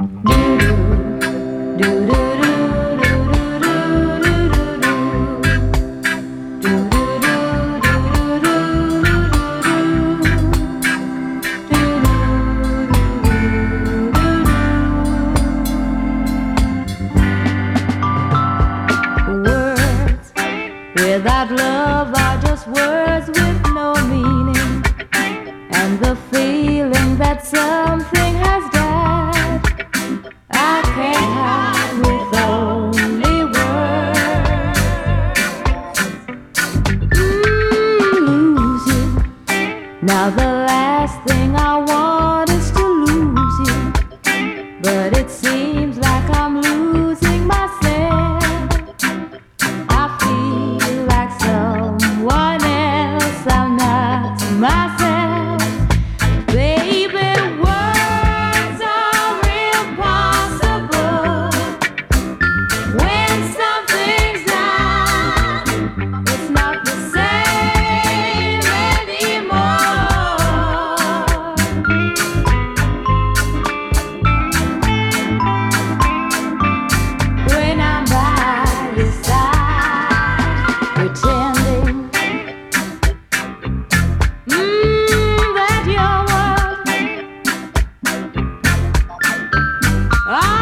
Without love are just words with no meaning, and the feeling that something has died, I can't hide with only words. Lose you. Now the last thing I want is to lose you, but it seems like I'm losing myself. Myself, baby, words are impossible. When something's done, it's not the same anymore. When I'm by your side, pretending that you're worth